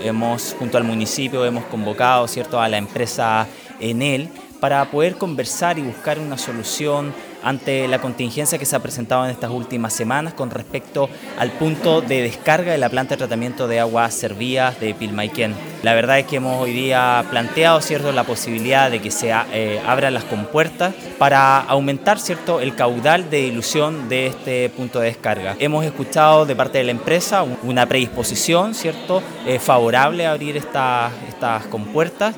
Junto al municipio, hemos convocado, ¿cierto?, a la empresa Enel para poder conversar y buscar una solución ante la contingencia que se ha presentado en estas últimas semanas con respecto al punto de descarga de la planta de tratamiento de aguas servidas de Pilmaiquén. La verdad es que hemos hoy día planteado, ¿cierto?, la posibilidad de que se abran las compuertas para aumentar, ¿cierto?, el caudal de dilución de este punto de descarga. Hemos escuchado de parte de la empresa una predisposición, ¿cierto?, favorable a abrir estas compuertas